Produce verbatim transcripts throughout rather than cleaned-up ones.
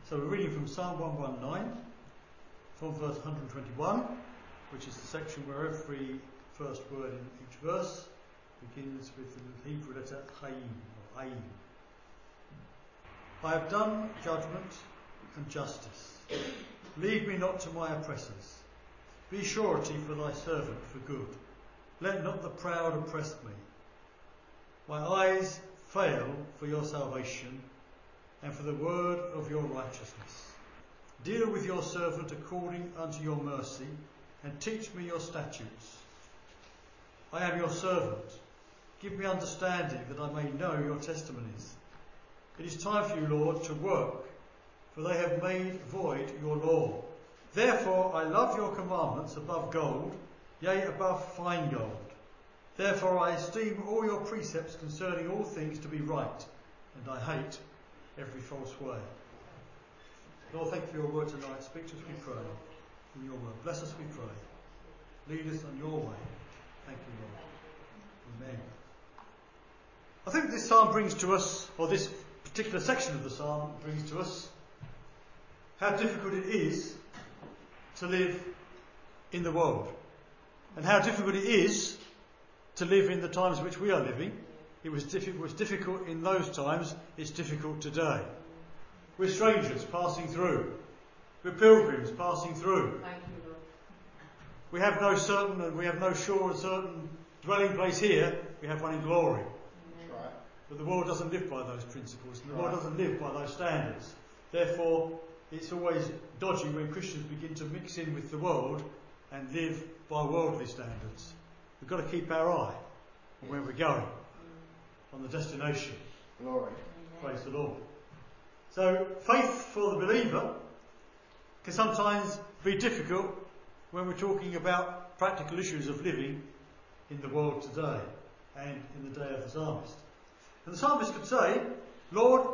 So we're reading from Psalm one nineteen, from verse one hundred twenty-one, which is the section where every first word in each verse begins with the Hebrew letter Hayim, or Ayin. I have done judgment and justice. Leave me not to my oppressors. Be surety for thy servant for good. Let not the proud oppress me. My eyes fail for your salvation and for the word of your righteousness. Deal with your servant according unto your mercy, and teach me your statutes. I am your servant. Give me understanding that I may know your testimonies. It is time for you, Lord, to work, for they have made void your law. Therefore I love your commandments above gold, yea, above fine gold. Therefore I esteem all your precepts concerning all things to be right, and I hate every false way. Lord, thank you for your word tonight. Speak to us, we pray, in your word. Bless us, we pray. Lead us on your way. Thank you, Lord. Amen. I think this psalm brings to us, or this particular section of the psalm brings to us, how difficult it is to live in the world, and how difficult it is to live in the times which we are living. It was, diff- it was difficult in those times, it's difficult today. We're strangers passing through. We're pilgrims passing through. Thank you, Lord. We have no certain, and we have no sure and certain dwelling place here. We have one in glory. Amen. Right. But the world doesn't live by those principles, and the Right. world doesn't live by those standards. Therefore, it's always dodgy when Christians begin to mix in with the world and live by worldly standards. We've got to keep our eye on where we're going, on the destination. Glory. Praise the Lord. So, faith for the believer can sometimes be difficult when we're talking about practical issues of living in the world today and in the day of the psalmist. And the psalmist could say, Lord,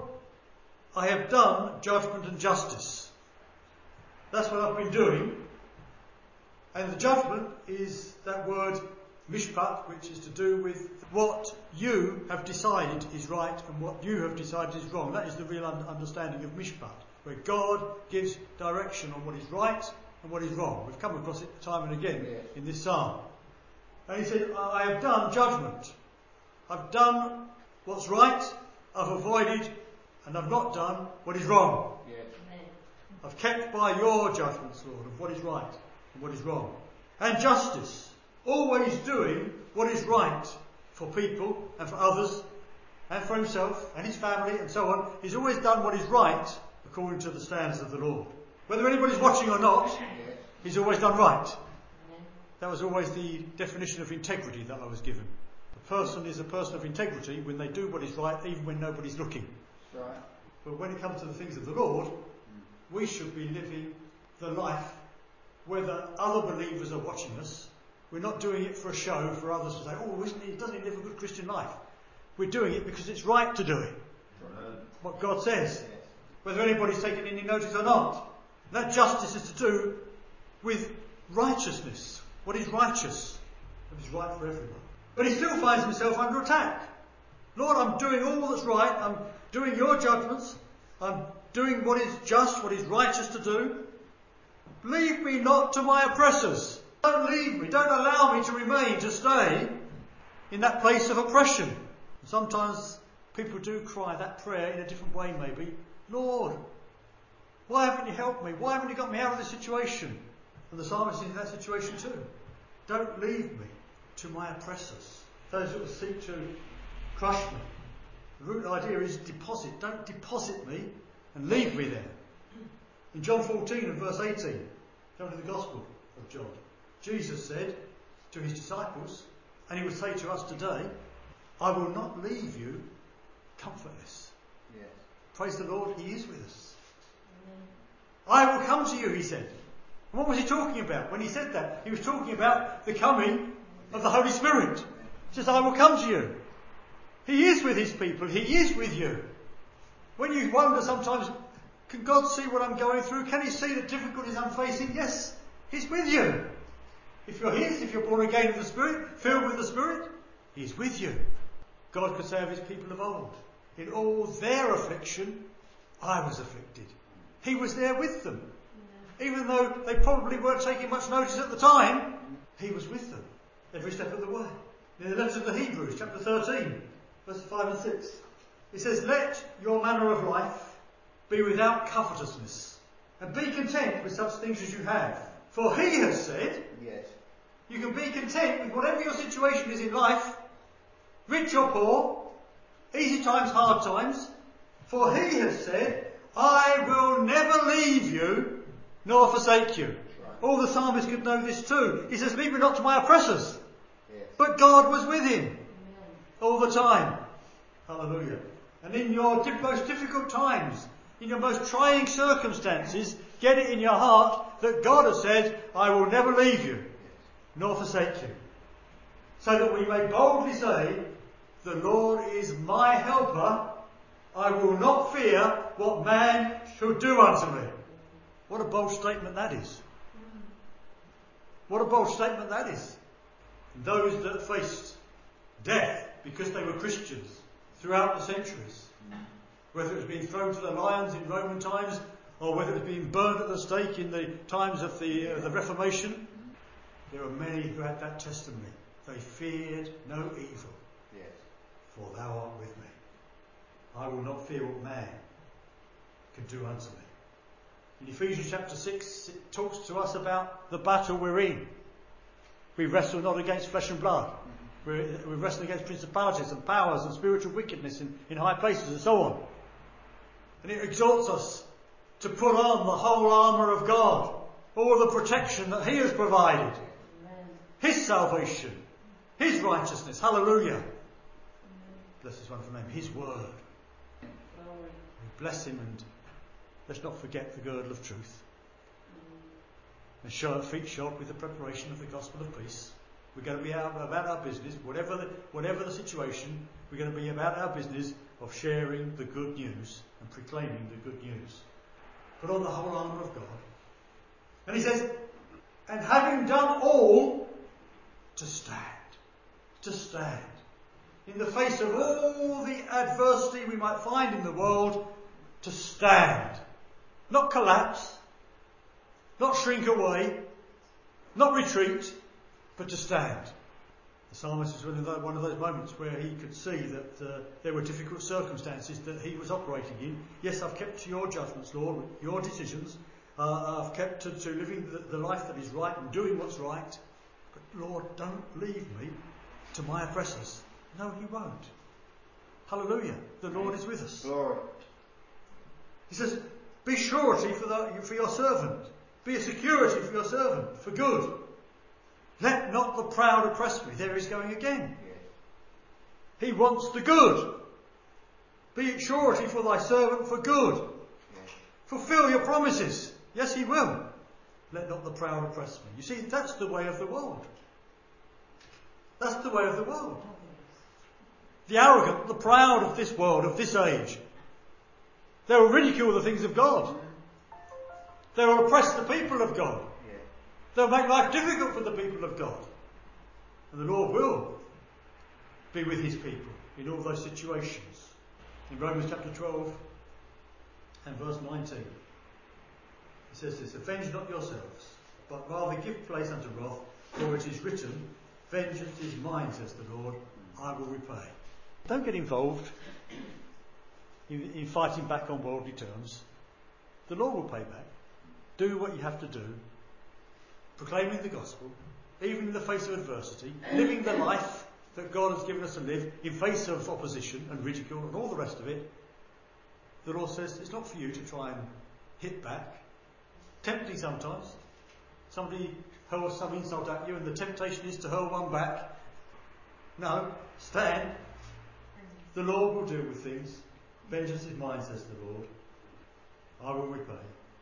I have done judgment and justice. That's what I've been doing. And the judgment is that word mishpat, which is to do with what you have decided is right and what you have decided is wrong. That is the real un- understanding of mishpat, where God gives direction on what is right and what is wrong. We've come across it time and again Yes. in this psalm. And he said, I have done judgment. I've done what's right, I've avoided, and I've not done what is wrong. Yes. Amen. I've kept by your judgments, Lord, of what is right and what is wrong. And justice. Always doing what is right for people and for others and for himself and his family and so on. He's always done what is right according to the standards of the Lord. Whether anybody's watching or not, Yes. he's always done right. Amen. That was always the definition of integrity that I was given. A person is a person of integrity when they do what is right, even when nobody's looking. That's right. But when it comes to the things of the Lord, we should be living the life whether other believers are watching us. We're not doing it for a show, for others to say, oh, isn't he, doesn't he live a good Christian life? We're doing it because it's right to do it. Right. What God says. Yes. Whether anybody's taking any notice or not. That justice is to do with righteousness. What is righteous? What is right for everyone. But he still finds himself under attack. Lord, I'm doing all that's right. I'm doing your judgments. I'm doing what is just, what is righteous to do. Leave me not to my oppressors. Don't leave me. Don't allow me to remain, to stay in that place of oppression. Sometimes people do cry that prayer in a different way maybe. Lord, why haven't you helped me? Why haven't you got me out of this situation? And the psalmist is in that situation too. Don't leave me to my oppressors. Those who will seek to crush me. The root idea is deposit. Don't deposit me and leave me there. In John fourteen and verse eighteen, come to the Gospel of John, Jesus said to his disciples, and he would say to us today, I will not leave you comfortless. Yes. Praise the Lord, he is with us. Amen. I will come to you, he said. And what was he talking about when he said that? He was talking about the coming of the Holy Spirit. He says, I will come to you. He is with his people. He is with you. When you wonder sometimes, can God see what I'm going through? Can he see the difficulties I'm facing? Yes, he's with you. If you're his, if you're born again of the Spirit, filled with the Spirit, he's with you. God could say of his people of old, in all their affliction, I was afflicted. He was there with them. Yeah. Even though they probably weren't taking much notice at the time, he was with them every step of the way. In the letter to the Hebrews, chapter thirteen, verses five and six, it says, "Let your manner of life be without covetousness, and be content with such things as you have. For he has said," yes, you can be content with whatever your situation is in life, rich or poor, easy times, hard times. For he has said, "I will never leave you nor forsake you." Right. All the psalmists could know this too. He says, "Leave me not to my oppressors." Yes. But God was with him. Amen. All the time. Hallelujah. And in your most difficult times, in your most trying circumstances, get it in your heart that God has said, "I will never leave you nor forsake you." So that we may boldly say, "The Lord is my helper. I will not fear what man shall do unto me." What a bold statement that is. What a bold statement that is. Those that faced death because they were Christians throughout the centuries, whether it was being thrown to the lions in Roman times or whether it was being burned at the stake in the times of the, uh, the Reformation, there were many who had that testimony. They feared no evil, yes, for thou art with me. I will not fear what man can do unto me. In Ephesians chapter six, it talks to us about the battle we're in. We wrestle not against flesh and blood. We're, we're wrestling against principalities and powers and spiritual wickedness in, in high places and so on. And it exhorts us to put on the whole armour of God, all the protection that he has provided, Amen, his salvation, his righteousness. Hallelujah. Amen. Bless his wonderful name. His word. Glory. We bless him, and let's not forget the girdle of truth. Amen. And show our feet shod with the preparation of the gospel of peace. We're going to be out, about our business, whatever the, whatever the situation, we're going to be about our business of sharing the good news and proclaiming the good news. Put on the whole armour of God. And he says, "And having done all, to stand." To stand. In the face of all the adversity we might find in the world, to stand. Not collapse. Not shrink away. Not retreat. But to stand. The psalmist was one of those moments where he could see that uh, there were difficult circumstances that he was operating in. Yes, I've kept to your judgments, Lord, your decisions. Uh, I've kept to, to living the, the life that is right and doing what's right. But Lord, don't leave me to my oppressors. No, he won't. Hallelujah. The Lord is with us. Glory. He says, "Be surety for, the, for your servant. Be a security for your servant, for good. Let not the proud oppress me." There he's going again. Yes. He wants the good. "Be it surety for thy servant for good." Yes. Fulfill your promises. Yes, he will. "Let not the proud oppress me." You see, that's the way of the world. That's the way of the world. The arrogant, the proud of this world, of this age, they will ridicule the things of God. They will oppress the people of God. They'll make life difficult for the people of God. And the Lord will be with his people in all those situations. In Romans chapter twelve and verse nineteen, it says this: "Avenge not yourselves, but rather give place unto wrath, for it is written, Vengeance is mine, says the Lord, I will repay." Don't get involved in, in fighting back on worldly terms. The Lord will pay back. Do what you have to do. Proclaiming the gospel, even in the face of adversity, living the life that God has given us to live in face of opposition and ridicule and all the rest of it. The Lord says it's not for you to try and hit back. Tempting sometimes. Somebody hurls some insult at you and the temptation is to hurl one back. No, stand. The Lord will deal with things. Vengeance is mine, says the Lord. I will repay.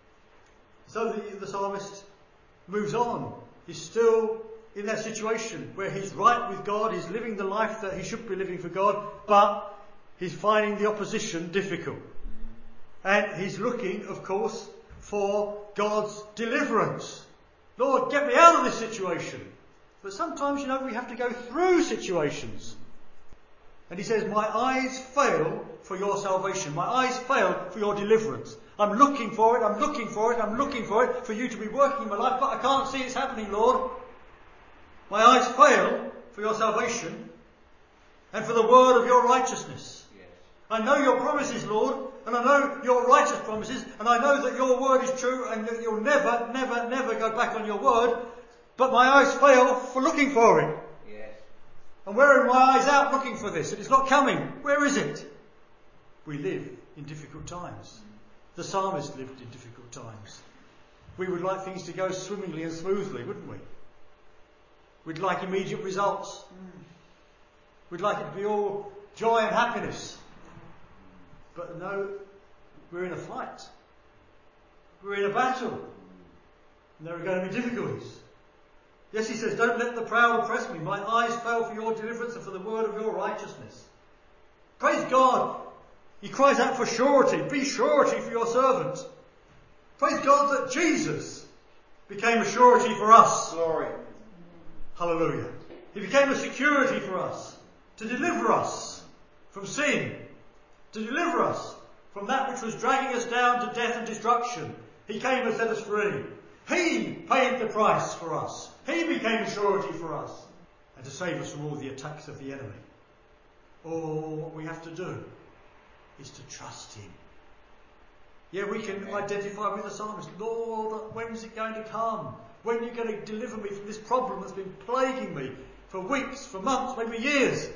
So the, the psalmist moves on. He's still in that situation where he's right with God, he's living the life that he should be living for God, but he's finding the opposition difficult. And he's looking, of course, for God's deliverance. Lord, get me out of this situation. But sometimes, you know, we have to go through situations. And he says, my eyes fail for your salvation. My eyes fail for your deliverance. I'm looking for it, I'm looking for it, I'm looking for it, for you to be working in my life, but I can't see it's happening, Lord. My eyes fail for your salvation and for the word of your righteousness. Yes. I know your promises, Lord, and I know your righteous promises, and I know that your word is true and that you'll never, never, never go back on your word, but my eyes fail for looking for it. Yes. And where are my eyes out looking for this? And it's not coming. Where is it? We live in difficult times. The psalmist lived in difficult times. We would like things to go swimmingly and smoothly, wouldn't we? We'd like immediate results. We'd like it to be all joy and happiness. But no, we're in a fight. We're in a battle. And there are going to be difficulties. Yes, he says, don't let the proud oppress me. My eyes fail for your deliverance and for the word of your righteousness. Praise God. He cries out for surety. Be surety for your servant. Praise God that Jesus became a surety for us. Glory. Hallelujah. He became a security for us, to deliver us from sin, to deliver us from that which was dragging us down to death and destruction. He came and set us free. He paid the price for us. He became a surety for us, and to save us from all the attacks of the enemy. All what we have to do is to trust him. Yeah, we can Amen. Identify with the psalmist. Lord, when's it going to come? When are you going to deliver me from this problem that's been plaguing me for weeks, for months, maybe years?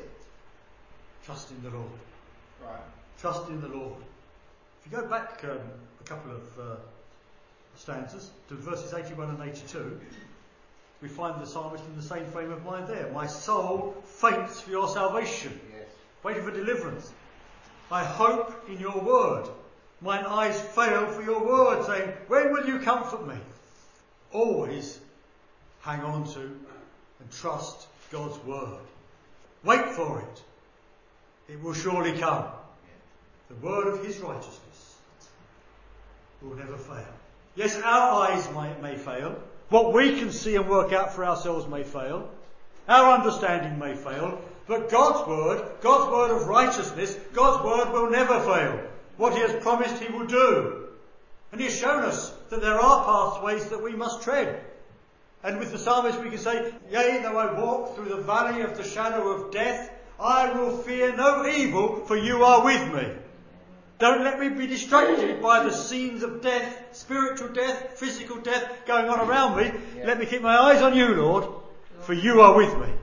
Trust in the Lord. Right. Trust in the Lord. If you go back um, a couple of uh, stanzas to verses eighty-one and eighty-two, we find the psalmist in the same frame of mind there. My soul faints for your salvation, yes. waiting for deliverance. I hope in your word. Mine eyes fail for your word, saying, when will you comfort me? Always hang on to and trust God's word. Wait for it. It will surely come. The word of his righteousness will never fail. Yes, our eyes may, may fail. What we can see and work out for ourselves may fail. Our understanding may fail. But God's word, God's word of righteousness, God's word will never fail. What he has promised he will do. And he has shown us that there are pathways that we must tread. And with the psalmist we can say, yea, though I walk through the valley of the shadow of death, I will fear no evil, for you are with me. Don't let me be distracted by the scenes of death, spiritual death, physical death going on around me. Yeah. Let me keep my eyes on you, Lord, for you are with me.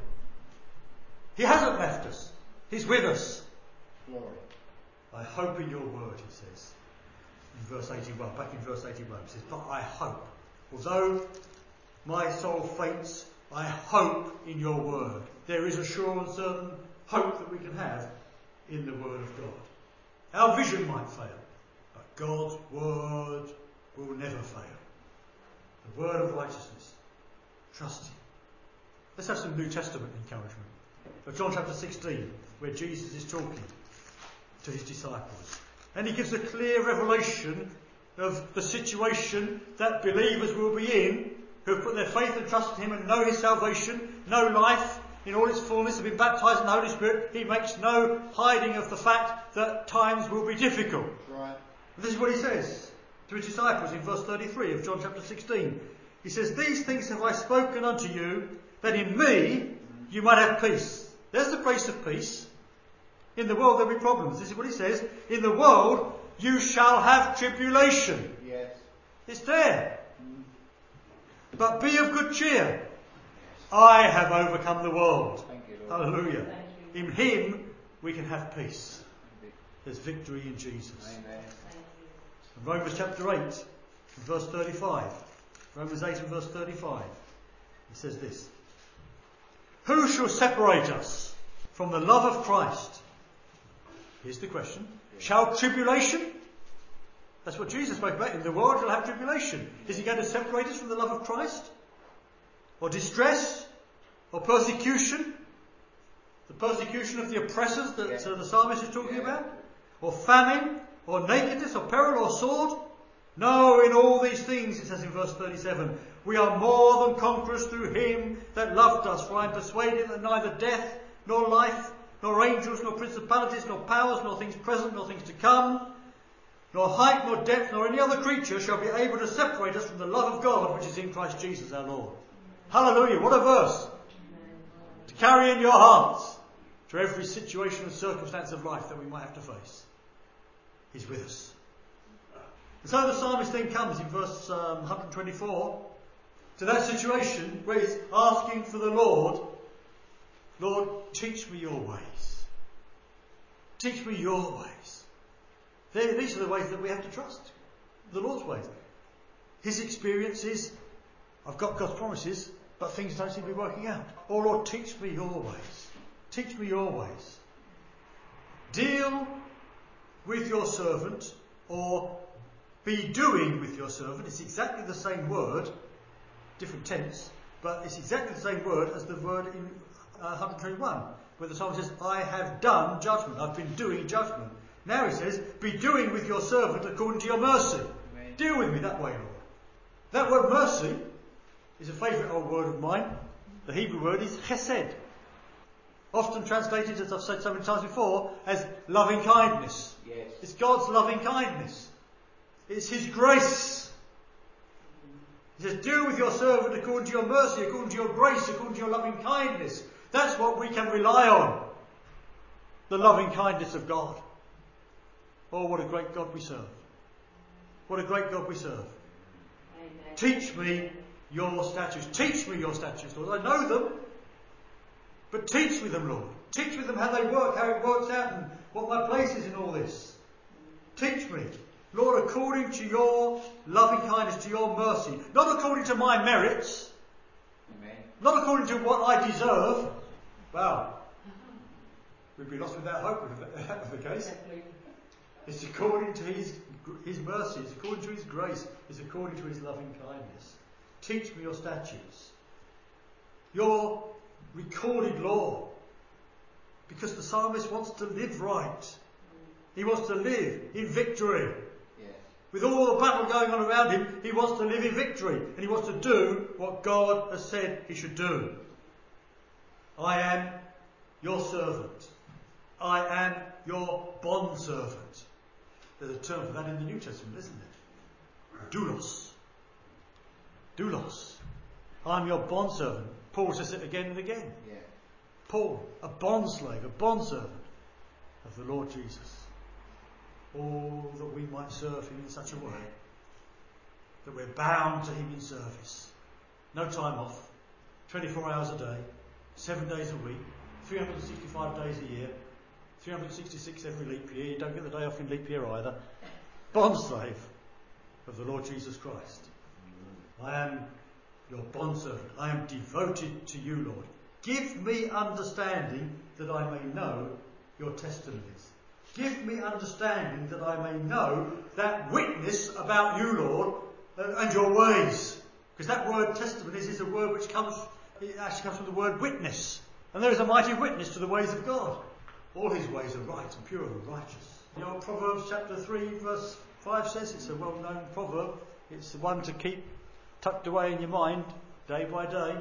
He hasn't left us. He's with us. Glory. I hope in your word, he says. In verse eighty-one, back in verse eighty-one, he says, but I hope. Although my soul faints, I hope in your word. There is a sure and certain hope that we can have in the word of God. Our vision might fail, but God's word will never fail. The word of righteousness. Trust him. Let's have some New Testament encouragement. So John chapter sixteen, where Jesus is talking to his disciples. And he gives a clear revelation of the situation that believers will be in, who have put their faith and trust in him and know his salvation, know life in all its fullness, have been baptised in the Holy Spirit. He makes no hiding of the fact that times will be difficult. Right. This is what he says to his disciples in verse thirty-three of John chapter sixteen. He says, these things have I spoken unto you, that in me you might have peace. There's the grace of peace. In the world there'll be problems. This is what he says. In the world you shall have tribulation. Yes. It's there. Mm. But be of good cheer. I have overcome the world. Thank you, Lord. Hallelujah. Thank you. In him we can have peace. There's victory in Jesus. Amen. And Romans chapter eight, verse thirty-five. Romans eight and verse thirty-five. It says this. Who shall separate us from the love of Christ? Here's the question. Shall tribulation? That's what Jesus spoke about. In the world you'll have tribulation. Is he going to separate us from the love of Christ? Or distress? Or persecution? The persecution of the oppressors that yeah. uh, the psalmist is talking yeah. about? Or famine? Or nakedness? Or peril? Or sword? No, in all these things, it says in verse thirty-seven, we are more than conquerors through him that loved us. For I am persuaded that neither death, nor life, nor angels, nor principalities, nor powers, nor things present, nor things to come, nor height, nor depth, nor any other creature shall be able to separate us from the love of God which is in Christ Jesus our Lord. Hallelujah, what a verse to carry in your hearts to every situation and circumstance of life that we might have to face. He's with us. And so the psalmist then comes in verse um, one twenty-four to that situation where he's asking for the Lord, Lord, teach me your ways. Teach me your ways. They're, these are the ways that we have to trust. The Lord's ways. His experiences, I've got God's promises, but things don't seem to be working out. Oh Lord, teach me your ways. Teach me your ways. Deal with your servant, or be doing with your servant. It's exactly the same word, different tense, but it's exactly the same word as the word in uh, one twenty-one, where the psalmist says, I have done judgment. I've been doing judgment. Now he says, be doing with your servant according to your mercy. Amen. Deal with me that way, Lord. That word mercy is a favourite old word of mine. The Hebrew word is chesed. Often translated, as I've said so many times before, as loving kindness. Yes. It's God's loving kindness. It's His grace. He says, deal with your servant according to your mercy, according to your grace, according to your loving kindness. That's what we can rely on. The loving kindness of God. Oh, what a great God we serve. What a great God we serve. Amen. Teach me your statutes. Teach me your statutes, Lord. I know them, but teach me them, Lord. Teach me them how they work, how it works out, and what my place is in all this. Teach me, Lord, according to your loving kindness, to your mercy. Not according to my merits. Amen. Not according to what I deserve. Wow. We'd be lost without hope if that were the case. It's according to his, his mercy. It's according to His grace. It's according to His loving kindness. Teach me your statutes. Your recorded law. Because the psalmist wants to live right. He wants to live in victory. Yes. With all the battle going on around him, he wants to live in victory. And he wants to do what God has said he should do. I am your servant. I am your bondservant. There's a term for that in the New Testament, isn't it? Doulos. Doulos. I'm your bondservant. Paul says it again and again. Yeah. Paul, a bondslave, a bondservant of the Lord Jesus. Oh, that we might serve Him in such a way that we're bound to Him in service. No time off. twenty-four hours a day. Seven days a week. three hundred sixty-five days a year. three hundred sixty-six every leap year. You don't get the day off in leap year either. Bondslave of the Lord Jesus Christ. I am your bondservant. I am devoted to you, Lord. Give me understanding that I may know your testimonies. Give me understanding that I may know that witness about you, Lord, and your ways. Because that word testimonies is a word which comes, it actually comes from the word witness. And there is a mighty witness to the ways of God. All His ways are right and pure and righteous. The old Proverbs chapter three verse five says, it's a well-known proverb. It's the one to keep tucked away in your mind day by day.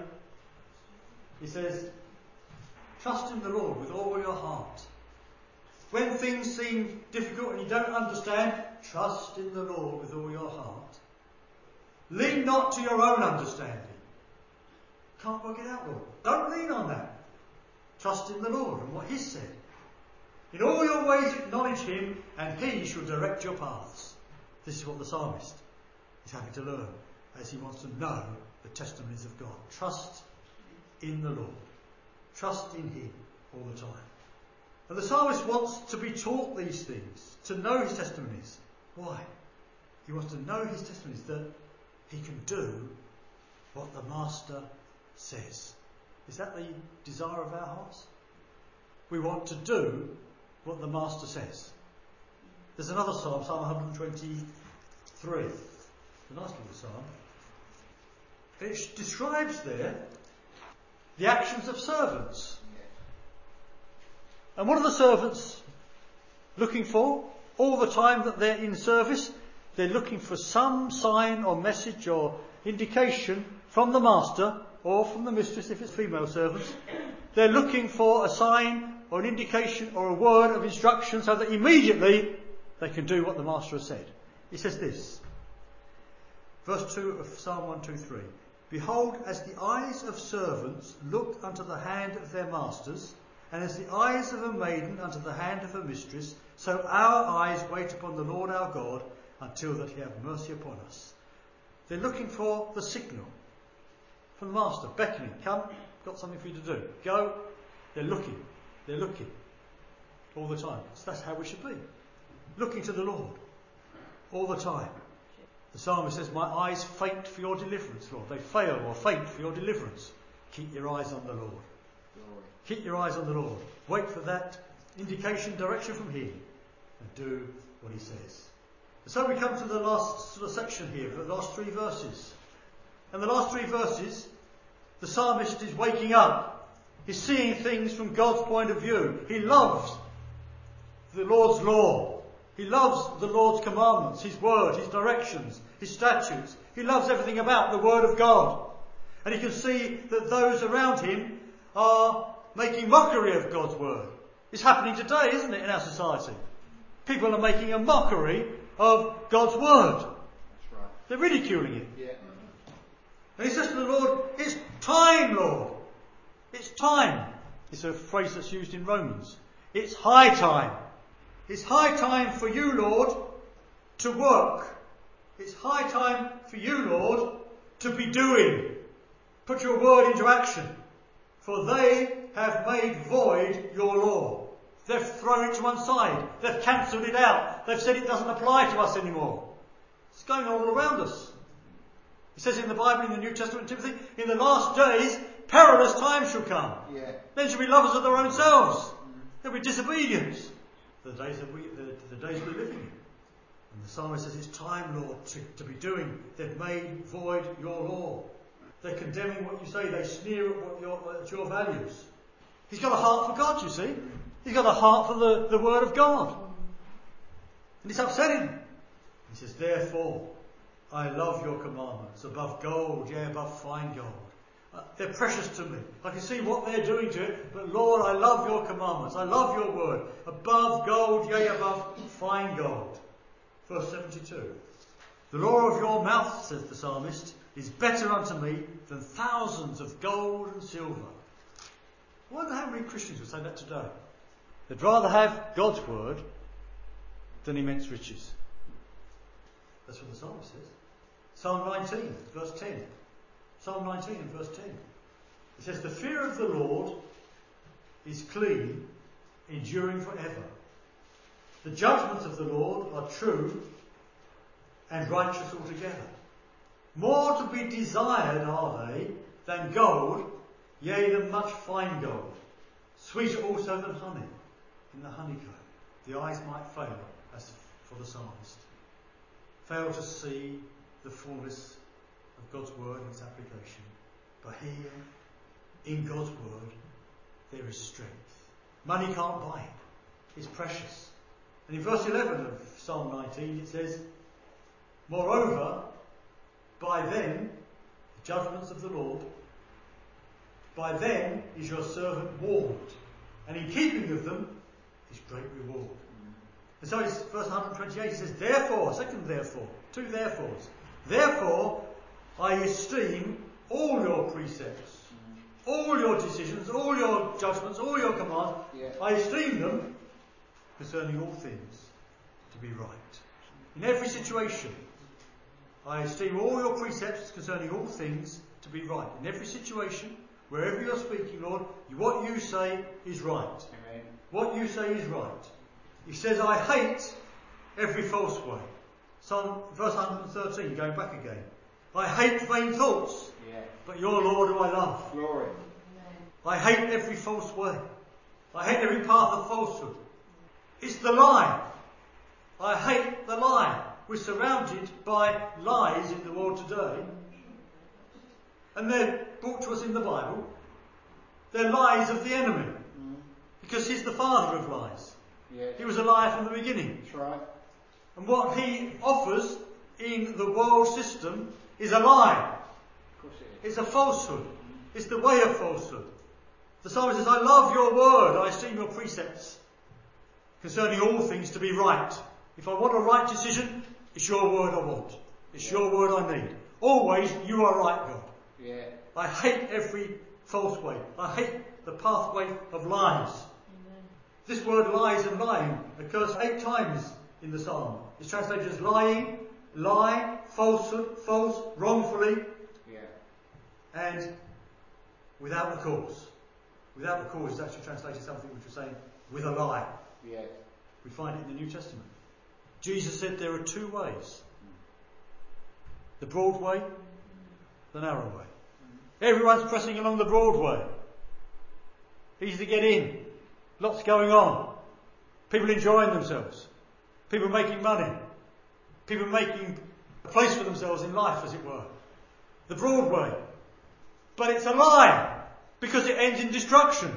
He says, trust in the Lord with all your heart. When things seem difficult and you don't understand, trust in the Lord with all your heart. Lean not to your own understanding. Can't work it out, Lord. Don't lean on that. Trust in the Lord and what He said. In all your ways acknowledge Him, and He shall direct your paths. This is what the psalmist is having to learn as he wants to know the testimonies of God. Trust in the Lord. Trust in Him all the time. And the psalmist wants to be taught these things, to know His testimonies. Why? He wants to know His testimonies, that he can do what the Master says. Is that the desire of our hearts? We want to do what the Master says. There's another psalm, Psalm one twenty-three. It's a nice little psalm. It describes there the actions of servants. And what are the servants looking for? All the time that they're in service, they're looking for some sign or message or indication from the master or from the mistress if it's female servants. They're looking for a sign or an indication or a word of instruction so that immediately they can do what the Master has said. He says this, verse two of Psalm one twenty-three. Behold, as the eyes of servants look unto the hand of their masters, and as the eyes of a maiden unto the hand of her mistress, so our eyes wait upon the Lord our God, until that he have mercy upon us. They're looking for the signal from the Master, beckoning, come, got something for you to do, go. They're looking, they're looking all the time. So that's how we should be, looking to the Lord all the time. The psalmist says, my eyes faint for your deliverance, Lord. They fail or faint for your deliverance. Keep your eyes on the Lord. Glory. Keep your eyes on the Lord. Wait for that indication, direction from him, and do what he says. So we come to the last sort of section here, the last three verses. And the last three verses, the psalmist is waking up. He's seeing things from God's point of view. He loves the Lord's law. He loves the Lord's commandments, his word, his directions, his statutes. He loves everything about the word of God. And he can see that those around him are making mockery of God's word. It's happening today, isn't it, in our society? People are making a mockery of God's word. That's right. They're ridiculing it. Yeah. And he says to the Lord, it's time, Lord. It's time. It's a phrase that's used in Romans. It's high time. It's high time for you, Lord, to work. It's high time for you, Lord, to be doing. Put your word into action. For they have made void your law. They've thrown it to one side. They've cancelled it out. They've said it doesn't apply to us anymore. It's going on all around us. It says in the Bible, in the New Testament, Timothy, in the last days, perilous times shall come. Yeah. Men shall be lovers of their own selves. Mm. There'll be disobedience. The days that we, the, the days we're living in. And the psalmist says, it's time, Lord, to, to be doing. They've made void your law. They're condemning what you say. They sneer at, what your, at your values. He's got a heart for God, you see. He's got a heart for the, the word of God. And it's upsetting. He says, therefore, I love your commandments above gold, yea, above fine gold. Uh, they're precious to me. I can see what they're doing to it, but Lord, I love your commandments. I love your word. Above gold, yea, above fine gold. Verse seventy-two. The law of your mouth, says the psalmist, is better unto me than thousands of gold and silver. I wonder how many Christians would say that today. They'd rather have God's word than immense riches. That's what the psalmist says. Psalm nineteen, verse ten. Psalm nineteen and verse ten. It says, the fear of the Lord is clean, enduring forever. The judgments of the Lord are true and righteous altogether. More to be desired are they than gold, yea, than much fine gold. Sweeter also than honey in the honeycomb. The eyes might fail, as for the psalmist. Fail to see the fullness of God's word and its application. But here, in God's word, there is strength. Money can't buy it. It's precious. And in verse eleven of Psalm nineteen, it says, moreover, by them, the judgments of the Lord, by them is your servant warned, and in keeping of them is great reward. And so it's verse one twenty-eight, it says, therefore, second therefore, two therefores, therefore I esteem all your precepts, all your decisions, all your judgments, all your commands, yeah. I esteem them concerning all things to be right. In every situation, I esteem all your precepts concerning all things to be right. In every situation, wherever you're speaking, Lord, what you say is right. Amen. What you say is right. He says, I hate every false way. Psalm, verse one thirteen, going back again. I hate vain thoughts, yeah. but your Lord do I love. Glory. I hate every false way. I hate every path of falsehood. It's the lie. I hate the lie. We're surrounded by lies in the world today. And they're brought to us in the Bible. They're lies of the enemy. Mm. Because he's the father of lies. Yes. He was a liar from the beginning. That's right. And what he offers in the world system is a lie. Of course it is. It's a falsehood. Mm. It's the way of falsehood. The psalmist says, I love your word. I esteem your precepts concerning all things to be right. If I want a right decision, it's your word I want. It's your word I need. Always, you are right, God. Yeah. I hate every false way. I hate the pathway of lies. Amen. This word lies and lying occurs eight times in the psalm. It's translated as lying, lie, falsehood, false, wrongfully, Yeah. and without the cause. Without the cause is actually translated something which was saying with a lie. Yes. We find it in the New Testament. Jesus said there are two ways. The broad way, the narrow way. Everyone's pressing along the broad way. Easy to get in. Lots going on. People enjoying themselves. People making money. People making a place for themselves in life, as it were. The broad way. But it's a lie, because it ends in destruction.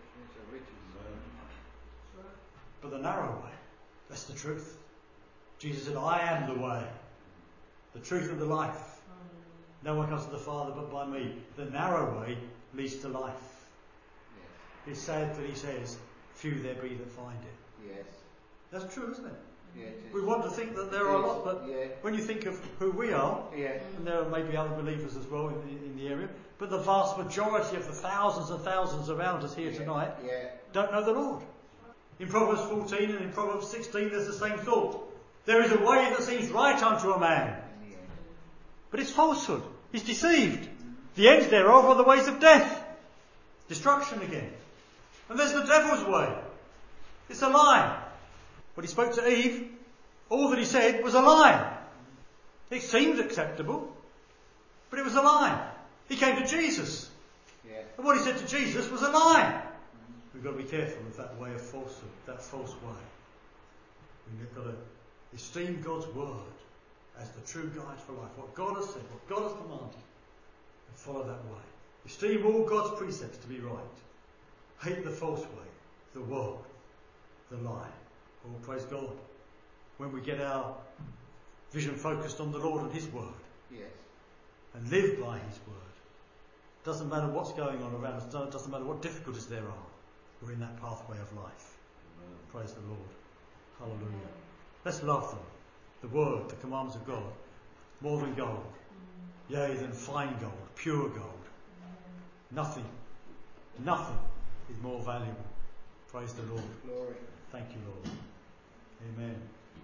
But the narrow way, that's the truth. Jesus said, I am the way, the truth and the life. No one comes to the Father but by me. The narrow way leads to life. Yes. It's sad that he says, few there be that find it. Yes. That's true, isn't it? Yeah, it is. We want to think that there are a lot, but yeah. when you think of who we are, yeah. and there are maybe other believers as well in the, in the area, but the vast majority of the thousands and thousands around us here yeah. tonight yeah. don't know the Lord. In Proverbs fourteen and in Proverbs sixteen there's the same thought. There is a way that seems right unto a man, but it's falsehood. He's deceived. The ends thereof are the ways of death. Destruction again. And there's the devil's way. It's a lie. When he spoke to Eve, all that he said was a lie. It seemed acceptable, but it was a lie. He came to Jesus. Yeah. And what he said to Jesus was a lie. We've got to be careful of that way of falsehood, that false way. We've got to esteem God's word as the true guide for life. What God has said, what God has commanded, and follow that way. Esteem all God's precepts to be right. Hate the false way, the world, the lie. Oh, praise God. When we get our vision focused on the Lord and His word. Yes. And live by His word. Doesn't matter what's going on around us, doesn't matter what difficulties there are. We're in that pathway of life. Amen. Praise the Lord. Hallelujah. Amen. Let's love them. The word, the commandments of God, more than gold. Yea, than fine gold, pure gold. Nothing, nothing is more valuable. Praise the Lord. Glory. Thank you, Lord. Amen.